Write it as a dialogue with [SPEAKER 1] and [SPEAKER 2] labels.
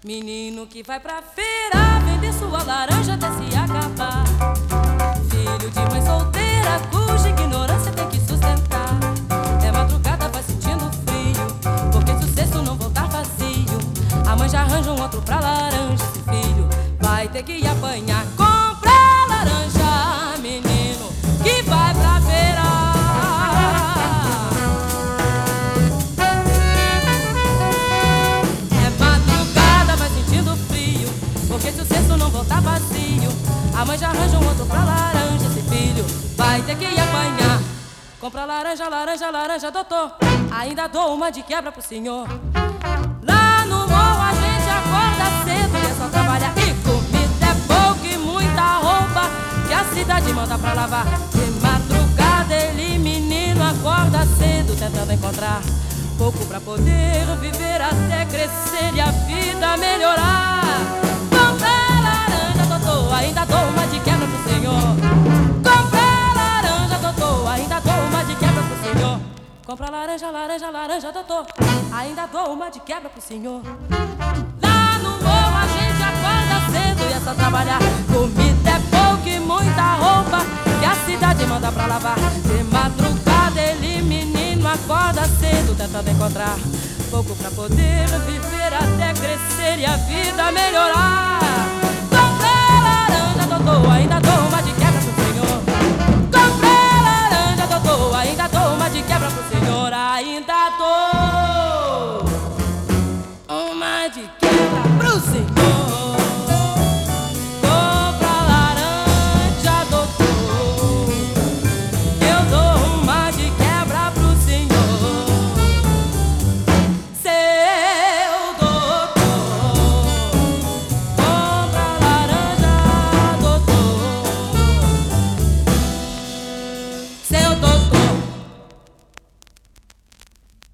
[SPEAKER 1] Menino que vai pra feira vender sua laranja até se acabar. Filho de mãe solteira cuja ignorância tem que sustentar. É madrugada, vai sentindo frio, porque se o cesto não voltar vazio, a mãe já arranja um outro pra laranja. Esse filho vai ter que apanhar. Compra laranja, menino que vai pra feira. Porque se o cesto não voltar vazio, a mãe já arranja um outro pra laranja. Esse filho vai ter que apanhar. Compra laranja, laranja, laranja, doutor. Ainda dou uma de quebra pro senhor. Lá no morro a gente acorda cedo e é só trabalhar. E comida é pouco e muita roupa que a cidade manda pra lavar. De madrugada ele, menino, acorda cedo tentando encontrar pouco pra poder viver até crescer e a vida melhorar. Ainda dou uma de quebra pro senhor. Compra laranja, doutor. Ainda dou uma de quebra pro senhor. Compra laranja, laranja, laranja, doutor. Ainda dou uma de quebra pro senhor. Lá no morro a gente acorda cedo e é só trabalhar. Comida é pouco e muita roupa que a cidade manda pra lavar. De madrugada ele, menino, acorda cedo tentando encontrar pouco pra poder viver até crescer e a vida melhorar. Ainda dou uma